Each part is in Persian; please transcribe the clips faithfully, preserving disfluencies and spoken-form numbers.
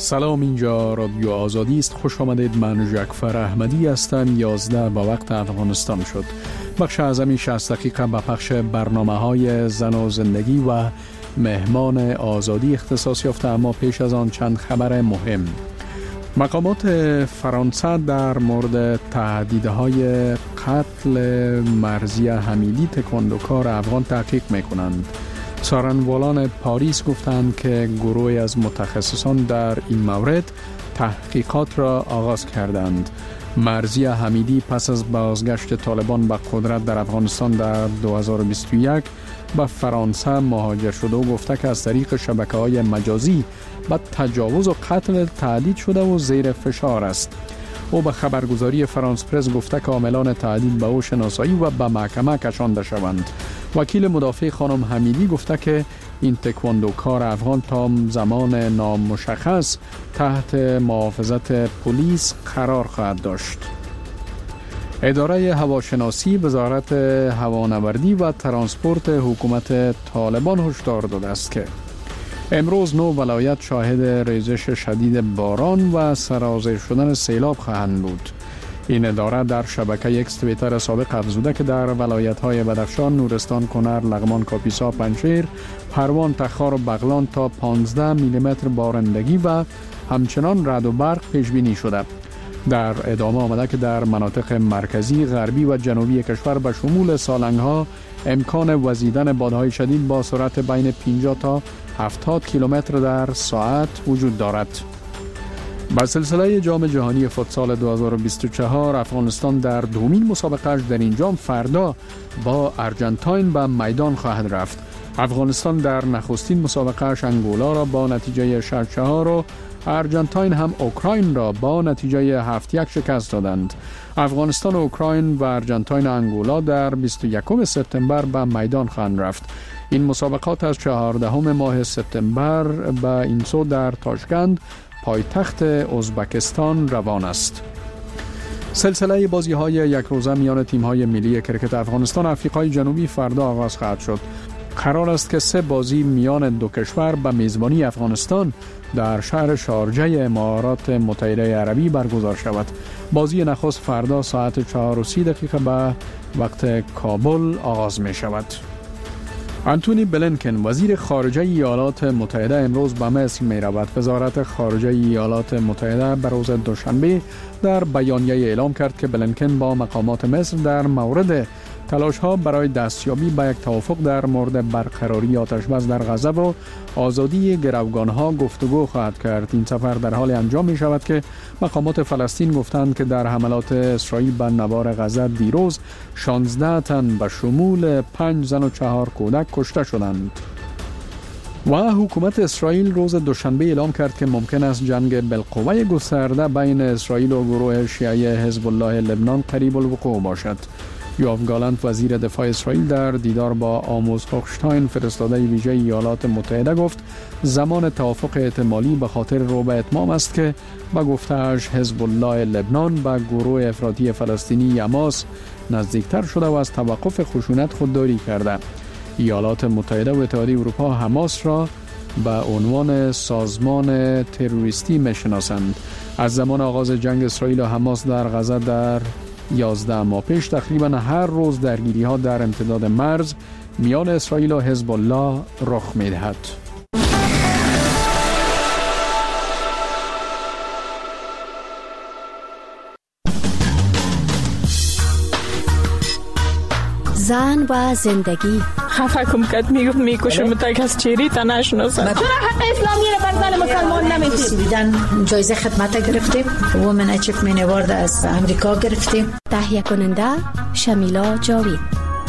سلام، اینجا رادیو آزادی است. خوش آمدید. من جعفر احمدی هستم. یازده با وقت افغانستان شد. بخش اعظمی شصت دقیقه به پخش برنامه های زن و زندگی و مهمان آزادی اختصاص یافته، اما پیش از آن چند خبر مهم. مقامات فرانسه در مورد تهدیدهای قتل مرضیه حمیدی تکواندوکار افغان تحقیق میکنند. سارنوالان پاریس گفتند که گروهی از متخصصان در این مورد تحقیقات را آغاز کردند. مرضیه حمیدی پس از بازگشت طالبان به قدرت در افغانستان در دو هزار و بیست و یک به فرانسه مهاجر شده و گفته که از طریق شبکه‌های مجازی به تجاوز و قتل تهدید شده و زیر فشار است. او به خبرگزاری فرانس پرس گفته که عاملان تهدید به او شناسایی و به محکمه کشانده شوند. وکیل مدافع خانم حمیدی گفته که این تکواندوکار افغان تا زمان نامشخص تحت محافظت پلیس قرار خواهد داشت. اداره هواشناسی وزارت هوانوردی و ترانسپورت حکومت طالبان هشدار داده است که امروز نو ولایت شاهد ریزش شدید باران و سرازیر شدن سیلاب خواهند بود. این اداره در شبکه اکس توییتر سابق افزوده که در ولایت‌های بدخشان، نورستان، کنر، لغمان، کاپیسا، پنجشیر، پروان، تخار و بغلان تا پانزده میلیمتر بارندگی و همچنان رعد و برق پیش بینی شده. در ادامه آمده که در مناطق مرکزی، غربی و جنوبی کشور به شمول سالنگ‌ها امکان وزیدن بادهای شدید با سرعت بین پنجاه تا هفتاد کیلومتر در ساعت وجود دارد. با سلسله جام جهانی فوتسال دو هزار و بیست و چهار افغانستان در دومین مسابقه‌اش در این جام فردا با ارژانتین به میدان خواهد رفت. افغانستان در نخستین مسابقه‌اش انگولا را با نتیجه شش چهار و ارژانتین هم اوکراین را با نتیجه هفت یک شکست دادند. افغانستان و اوکراین و ارژانتین و انگولا در بیست و یکم سپتامبر به میدان خواهند رفت. این مسابقات از چهاردهم ماه سپتامبر به این سو در تاشکند، پایتخت ازبکستان روان است. سلسله بازی‌های یک روزه میان تیم‌های ملی کرکت افغانستان و آفریقای جنوبی فردا آغاز خواهد شد. قرار است که سه بازی میان دو کشور به میزبانی افغانستان در شهر شارجه امارات متحده عربی برگزار شود. بازی نخست فردا ساعت چهار و سی دقیقه به وقت کابل آغاز می شود. آنتونی بلینکن وزیر خارجه ایالات متحده امروز به مصر می رود. وزارت خارجه ایالات متحده به روز دوشنبه در بیانیه اعلام کرد که بلینکن با مقامات مصر در مورد تلاش ها برای دستیابی به یک توافق در مورد برقراری آتش بس در غزه و آزادی گروگان ها گفتگو خواهد کرد. این سفر در حال انجام می شود که مقامات فلسطین گفتند که در حملات اسرائیل به نوار غزه دیروز شانزده تن به شمول پنج زن و چهار کودک کشته شدند. و حکومت اسرائیل روز دوشنبه اعلام کرد که ممکن است جنگ بالقوه گسترده بین اسرائیل و گروه شیعه حزب الله لبنان قریب الوقوع باشد. یوآف گالانت وزیر دفاع اسرائیل در دیدار با آموز هوخشتاین فرستاده ویژه ایالات متحده گفت زمان توافق احتمالی به خاطر رو به اتمام است که با گفته‌اش حزب الله لبنان به گروه افراطی فلسطینی حماس نزدیکتر شده و از توقف خشونت خودداری کرده. ایالات متحده و اتحادیه اروپا حماس را به عنوان سازمان تروریستی میشناسند. از زمان آغاز جنگ اسرائیل و حماس در غزه در یازده ماه پیش تقریبا هر روز درگیری ها در امتداد مرز میان اسرائیل و حزب الله رخ می دهد. زن و زندگی. خفه کم کد میگفت میکشم تا کس چیری تا نشناسد. چرا حق اسلامی رو بر زن مسلمان نمیدید؟ بیدن جایزه خدمت گرفتیم، وومن اچیومنت اوارد از امریکا گرفتیم. تهیه کننده شمیلا جاوید.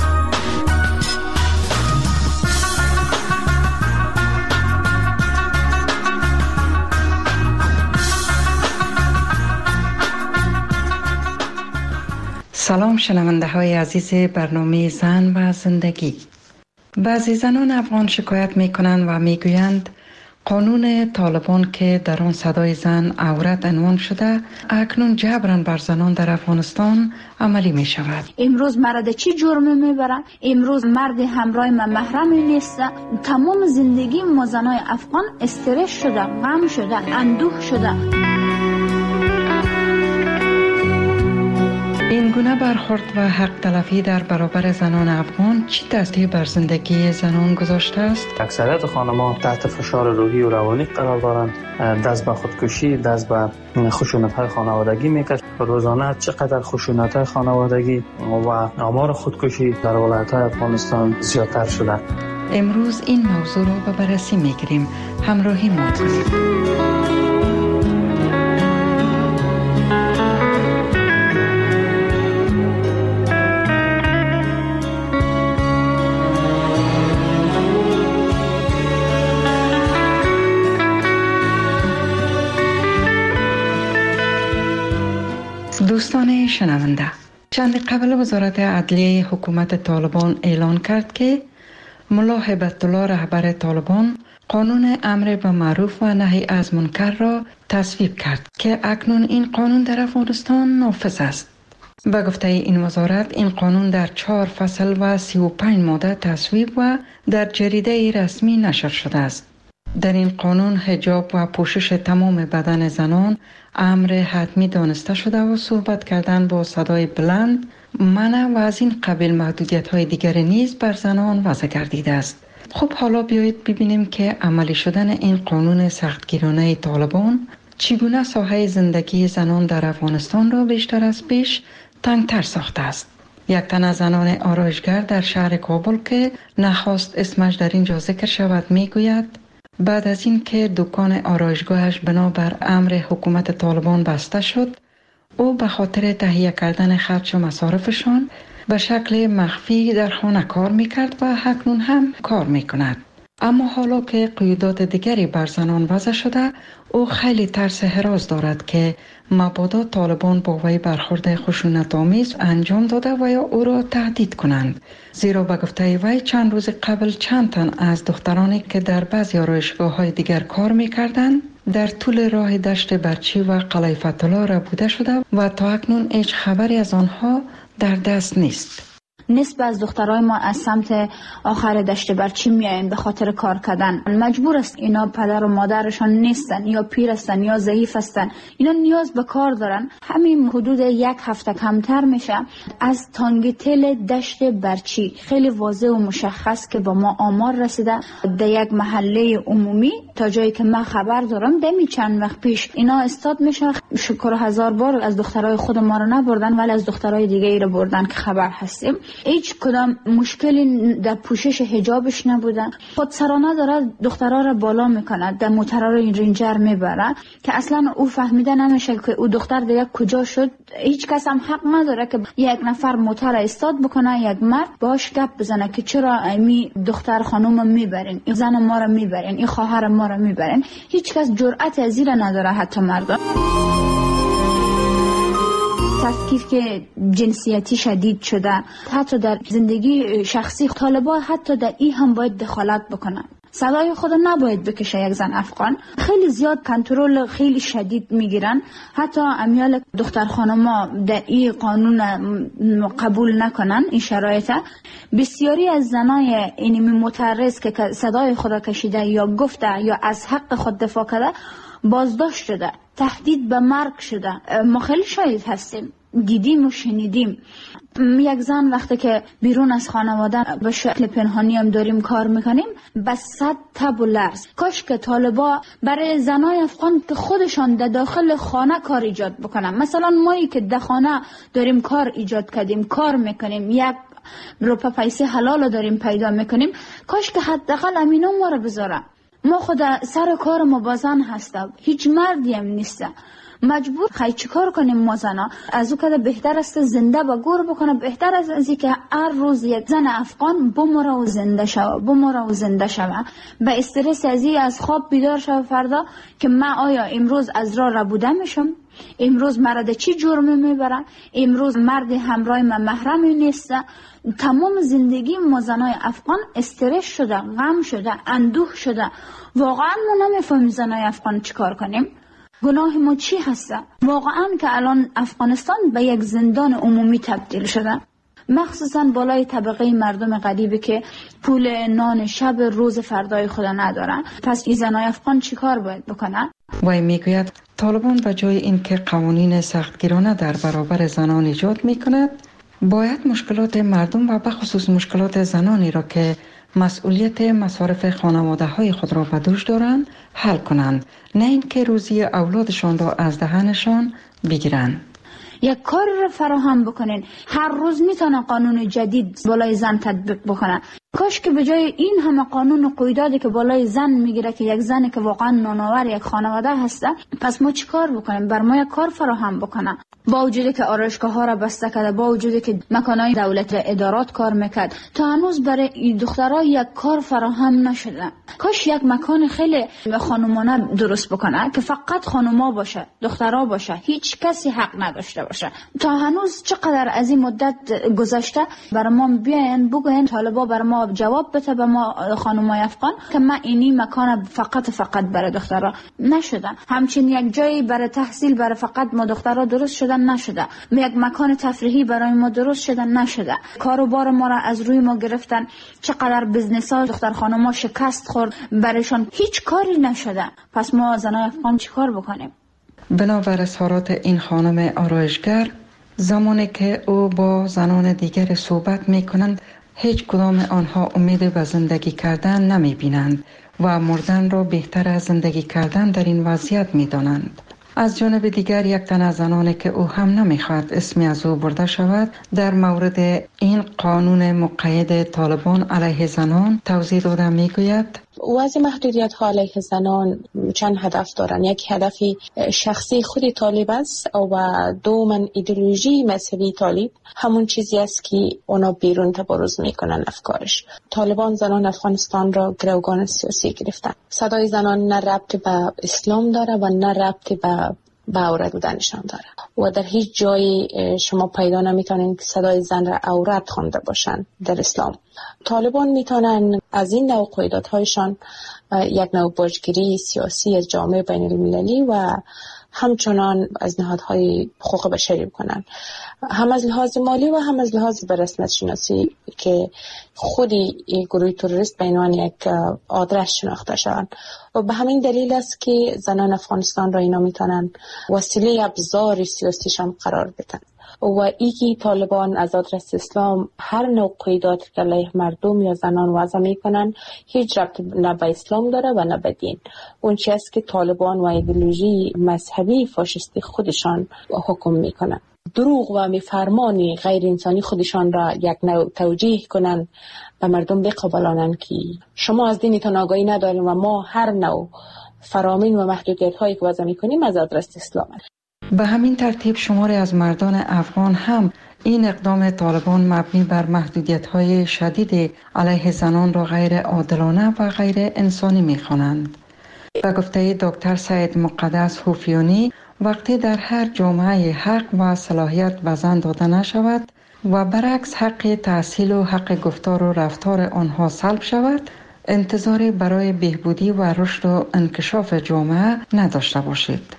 سلام شنونده های عزیز برنامه زن و زندگی. بعضی زنان افغان شکایت می کنند و می گویند قانون طالبان که در آن صدای زن عورت عنوان شده اکنون جبران بر زنان در افغانستان عملی می شود. امروز مرد چی جرمی میبرن؟ امروز مرد همراه من محرمی نیست. تمام زندگی ما زنای افغان استرس شده، غم شده، اندوه شده. این گونه برخورد و حق تلفی در برابر زنان افغان چی تاثیر بر زندگی زنان گذاشته است؟ اکثریت خانم‌ها تحت فشار روحی و روانی قرار دارند، دست به خودکشی، دست به خشونت‌های خانوادگی می‌کشند. روزانه چقدر خشونت‌های خانوادگی و آمار خودکشی در ولایت‌های افغانستان زیادتر شده. امروز این موضوع را به بررسی می‌گیریم. همراهی ما کنید. دوستان شنونده، چند قبل وزارت عدلیه حکومت طالبان اعلان کرد که ملا هیبت الله رهبر طالبان قانون امر به معروف و نهی از منکر را تصویب کرد که اکنون این قانون در افغانستان نافذ است. به گفته این وزارت این قانون در چهار فصل و سی و پنج ماده تصویب و در جریده رسمی نشر شده است. در این قانون حجاب و پوشش تمام بدن زنان امر حتمی دانسته شده و صحبت کردن با صدای بلند منع و از این قبیل محدودیت های دیگر نیز بر زنان وضع گردیده است. خب حالا بیایید ببینیم که عملی شدن این قانون سختگیرانه طالبان چگونه ساحه زندگی زنان در افغانستان را بیشتر از پیش تنگتر ساخته است. یک تن از زنان آرایشگر در شهر کابل که نخواست اسمش در اینجا ذکر شود میگوید بعد از این که دکان آرایشگاهش بنابر امر حکومت طالبان بسته شد، او به خاطر تهیه کردن خرج و مصارفشان به شکل مخفی در خانه کار میکرد و اکنون هم کار میکند. اما حالا که قیودات دیگری بر زنان وضع شده، او خیلی ترس هراس دارد که مبادا طالبان با وی برخورد خشونت‌آمیز انجام داده و یا او را تهدید کنند. زیرا به گفته وی چند روز قبل چند تن از دخترانی که در بعضی آرایشگاه‌های دیگر کار می‌کردند در طول راه دشت برچی و قلعه فتح‌الله را بوده شده و تا اکنون هیچ خبری از آنها در دست نیست. نصف از دخترای ما از سمت آخر دشت برچی میاین به خاطر کار کردن. مجبور است اینا پدر و مادرشان نیستن یا پیر هستن یا ضعیف هستن. اینا نیاز به کار دارن. همین حدود یک هفته کمتر میشه از تانگتل دشت برچی خیلی واضح و مشخص که با ما آمار رسیده در یک محله عمومی تا جایی که من خبر دارم دمی چند وقت پیش اینا استاد میشه. شکر هزار بار از دخترای خود ما رو نبردن ولی از دخترای دیگه ای رو بردن که خبر هستیم. هیچ کدام مشکلی در پوشش حجابش نبودن. خودسرانه داره دخترها را بالا میکنه، در موترها رو رنجر میبره که اصلا او فهمیده نمیشه که او دختر دیگه کجا شد. هیچ کس هم حق نداره که یک نفر موتر استاد بکنه، یک مرد باش گپ بزنه که چرا می دختر خانوم میبرین، این زن ما رو میبرین، این خواهر ما رو میبرین. هیچ کس جرأت از این نداره، حتی مردم. تفکیک که جنسیتی شدید شده، حتی در زندگی شخصی طالبان حتی در این هم باید دخالت بکنن. صدای خود نباید بکشه یک زن افغان. خیلی زیاد کنترل خیلی شدید میگیرن. حتی امیال دختر خانما در این قانون قبول نکنن این شرایط. بسیاری از زنای اینمی معترض که صدای خود کشیده یا گفته یا از حق خود دفاع کرده بازداشت شده، تهدید به مرگ شده. ما خیلی شاهد هستیم، دیدیم و شنیدیم. یک زن وقتی که بیرون از خانواده به شکل پنهانی هم داریم کار میکنیم به صد تب و لرز. کاش که طالبا برای زنای افغان که خودشان در داخل خانه کار ایجاد بکنن. مثلا مایی که در خانه داریم کار ایجاد کردیم، کار میکنیم، یک روپا پیسه حلال داریم پیدا میکنیم، کاش که حداقل امینا ما رو بذاره. ما خود سر کار ما با زن هستم، هیچ مردی هم نیست. مجبور خیلی چیکار کنیم ما زنا؟ از او که بهتر است زنده با گور بکنه، بهتر از از که هر روز یک زن افغان بمره و زنده شوه، بمره و زنده شوه، به استرس ازی از خواب بیدار شوه فردا که من آیا امروز از راه ربوده میشم، امروز مرد چی جرمی میبرن، امروز مرد همراه من محرمی نیست. تمام زندگی ما زنای افغان استرس شده، غم شده، اندوه شده. واقعا ما نمیفهمیم زنای افغان چیکار کنیم، گناه ما چی هسته. واقعا که الان افغانستان به یک زندان عمومی تبدیل شده، مخصوصا بالای طبقه مردم غریبی که پول نان شب روز فردای خود ندارن. پس این زنای افغان چیکار باید بکنن؟ وی میگوید طالبان به جای اینکه قوانین سختگیرانه در برابر زنان ایجاد میکند، باید مشکلات مردم و بخصوص مشکلات زنانی را که مسئولیت مصارف خانواده های خود را به دوش دارند حل کنند، نه اینکه روزی اولادشان را از دهنشان بگیرند. یک کار را فراهم بکنین. هر روز میتونن قانون جدید بالای زن تطبیق بکنن. کاش که به جای این همه قانون و قیوداتی که بالای زن میگیره که یک زن که واقعا نانآور یک خانواده هسته، پس ما چیکار بکنیم؟ بر ما یک کار فراهم بکنن. با وجودی که آرایشگاه ها را بسته کرده، با وجودی که مکانهای دولت ادارات کار میکرد، تا هنوز برای این دخترها یک کار فراهم نشده. کاش یک مکان خیلی خانمانه درست بکنه که فقط خانوما باشه، دخترها باشه، هیچ کسی حق نداشته باشه. تا هنوز چقدر از این مدت گذشته، برای ما بیاین بگوین، طالبا برای ما جواب بده به ما خانمای افغان که ما اینی مکان فقط فقط برای دخترها نشده. همچنین یک جایی برای تحصیل برای فقط ما دخترها درست شده نشده. یک مکان تفریحی برای ما درست شده نشده. کاروبار ما را از روی ما گرفتن. چقدر بزنس ها دختر خانما شکست خورد، برایشان هیچ کاری نشده. پس ما زنای افغان چی کار بکنیم؟ بنابر اظهارات این خانم آرایشگر، زمانی که او با زنان دیگر صحبت می کنند، هیچ کدام آنها امید به زندگی کردن نمی بینند و مردن را بهتر از زندگی کردن در این وضعیت می دانند. از جانب دیگر یک تن از زنانی که او هم نمیخواد اسمی از او برده شود، در مورد این قانون مقید طالبان علیه زنان توضیح داده میگوید: وضع محدودیت ها علیه زنان چند هدف دارن. یک هدفی شخصی خود طالب است و دومن ایدئولوژی مذهبی طالب، همون چیزی است که اونا بیرون تبارز میکنن افکارش. طالبان زنان افغانستان را گروگان سیاسی گرفتن. صدای زنان نه ربط به اسلام داره و نه ربط به به عورت بودنشان داره و در هیچ جایی شما پیدا نمیتونین که صدای زن را عورت خوانده باشن در اسلام. طالبان میتونن از این نوع قیودات‌هایشان یک نوع باجگیری سیاسی از جامعه بین المللی و همچنان از نهادهای حقوق بشری بکنن، هم از لحاظ مالی و هم از لحاظ به رسمیت شناسی که خودی گروه تروریست به عنوان یک آدرس شناخته شوند. و به همین دلیل است که زنان افغانستان را اینا میتونن وسیله ابزار سیاسیشان قرار بدن. و ایگی طالبان از آدرس اسلام هر نوع قیودات که علیه مردم یا زنان وضع میکنن هیچ ربط نه به اسلام داره و نه به دین. اون چیزی است که طالبان و ایدئولوژی مذهبی فاشیستی خودشان حکم میکنن. دروغ و میفرمانی غیر انسانی خودشان را یک نوع توجیه کنن، به مردم بقبولانن که شما از دینتان آگاهی ندارین و ما هر نوع فرامین و محدودیت هایی که وضع میکنیم از آدرس اسلام. به همین ترتیب شماری از مردان افغان هم این اقدام طالبان مبنی بر محدودیت‌های شدید علیه زنان را غیر عادلانه و غیر انسانی می‌خوانند. به گفته دکتر سید مقدس حوفیونی، وقتی در هر جامعه حق و صلاحیت به زن داده نشود و برعکس حق تحصیل و حق گفتار و رفتار آنها سلب شود، انتظاری برای بهبودی و رشد و انکشاف جامعه نداشته باشید.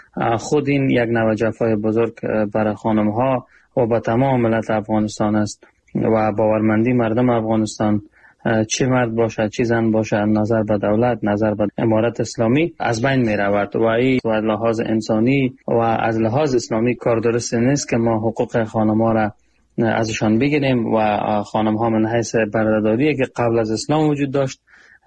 خود این یک نوع جفای بزرگ برای خانم ها و با تمام ملت افغانستان است و باورمندی مردم افغانستان، چه مرد باشه چه زن باشه، نظر به دولت، نظر به امارت اسلامی از بین می رود و این از لحاظ انسانی و از لحاظ اسلامی کار درست نیست که ما حقوق خانم ها را ازشان بگیریم و خانم ها من حیث بردهداری که قبل از اسلام وجود داشت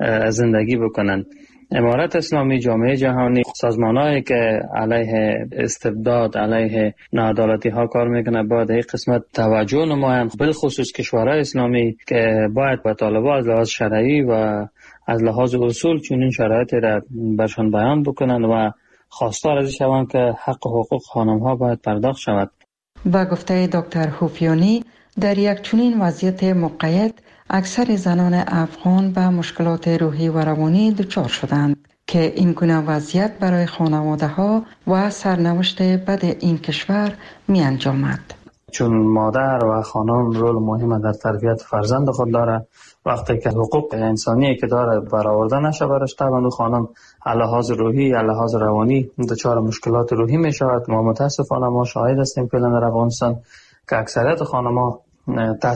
زندگی بکنند. امارت اسلامی، جامعه جهانی، سازمان‌هایی که علیه استبداد، علیه ناعدالتی ها کار میکنه باید این قسمت توجه نمایند، بالخصوص کشورهای اسلامی که باید با طالبان از لحاظ شرعی و از لحاظ اصول چنین شرایطی را برشان بیان بکنن و خواستار از شوند که حق و حقوق خانم ها باید پرداخت شود. با گفته دکتر هوفیانی، در یک چنین وضعیت مقید اکثر زنان افغان به مشکلات روحی و روانی دچار شدند که این گونه وضعیت برای خانواده ها و سرنوشت بد این کشور می انجامد. چون مادر و خانم رول مهم در تربیت فرزند خود داره، وقتی که حقوق انسانی که داره برآورده نشه برش، طبعا خانم لحاظ روحی لحاظ روانی دچار مشکلات روحی می شود. ما متاسفانه ما شاهد هستیم فعلا در افغانستان که اکثریت خانم‌ها تحت